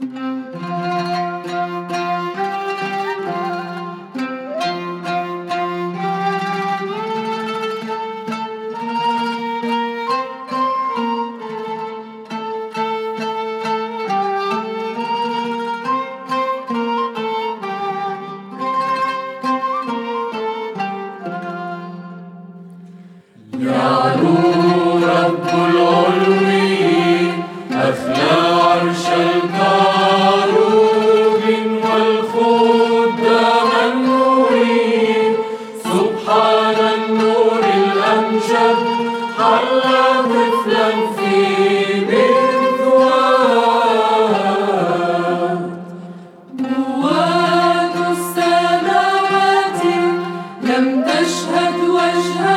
يعلو رب العلوين أخلى عرش الكروبين والخدام النورين سبحان النور الأمجد حل طفلا في بذوات بواد السماوات لم تشهد وجها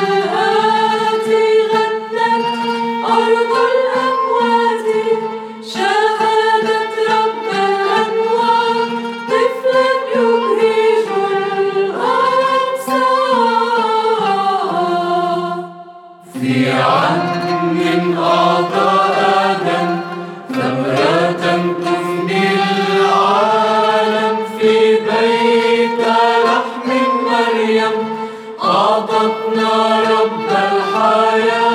في عدن أعطى آدم ثمرة تفني العالم في بيت لحم مريم أعطتنا رب الحياة